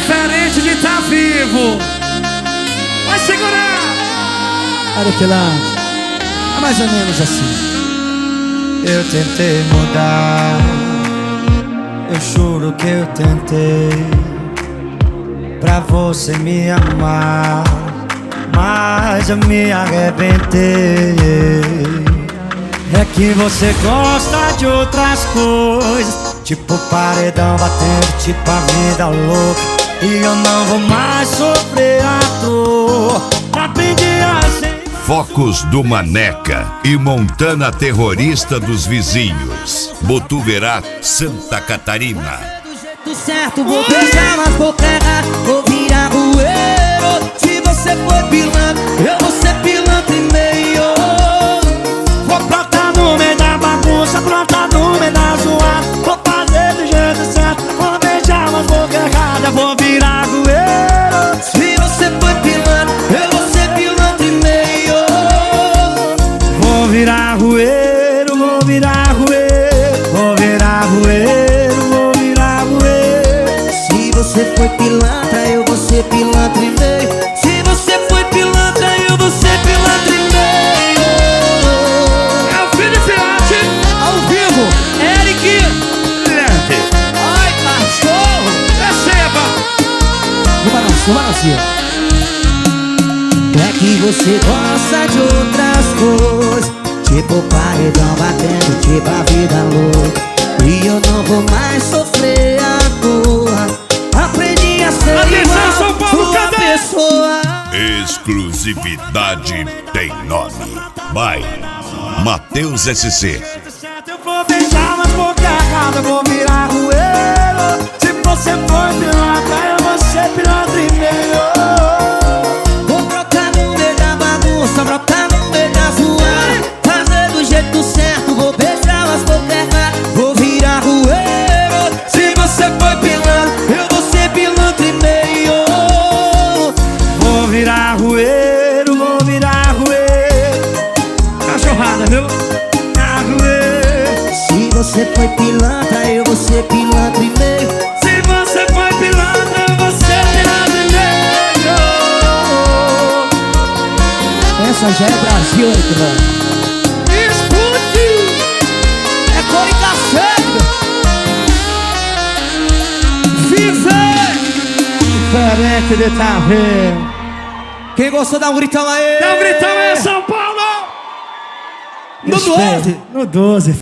diferente de estar vivo. Vai segurar. Arequilante, é mais ou menos assim. Eu tentei mudar, eu juro que eu tentei, pra você me amar, mas eu me arrebentei. É que você gosta de outras coisas, tipo paredão batendo, tipo a vida louca, e eu não vou mais sofrer à toa. Aprendi assim. Focos do Maneca e Montana Terrorista dos Vizinhos, Botuverá, Santa Catarina. Do jeito certo, vou beijar, mas vou errar, vou virar rueiro. Se você for pilantra, eu vou ser pilantra e meio. Vou plantar no meio da bagunça, plantar no meio da zoada. Vou fazer do jeito certo, vou beijar, mas vou errar, eu vou virar rueiro. Se você for pilantra, eu vou ser pilantra e meio. Vou virar rueiro, vou virar rueiro, vou virar rueiro, vou virar rueiro. Se você for pilantra, eu vou ser pilantra e meio. Se você for pilantra, eu vou ser pilantra e meio. É o Felipe Arte, Ao vivo, Eric. Ai, cachorro. receba. No balancinho. É que você gosta de outras coisas, tipo paredão batendo, tipo a vida louca, e eu não vou mais sofrer à toa. Aprendi a ser Atenção, igual São Paulo, sua cadê? pessoa. Exclusividade tem nome. Vai, Matheus SC. Eu vou beijar, mas vou errar, eu vou virar rueiro. Se você for pilantra, eu vou ser pilantra e meio. Vou brotar no meio da bagunça, brotar no meio da zoada, fazer do jeito certo, vou beijar, mas vou errar, vou virar rueiro. Se você for pilantra, eu vou ser pilantra e meio. Vou virar rueiro, vou virar rueiro. Cachorrada, viu? Virar rueiro. Se você foi pilantra, eu vou ser pilantra e meio. Se você for pilantra, eu vou ser pilantra e meio. Essa já é Brasil, Arequilante. Escute. É cor e cacete. Viver. Diferente de tá vendo. Quem gostou, dá um gritão aí. Dá um gritão aí, São Paulo. No 12. No 12.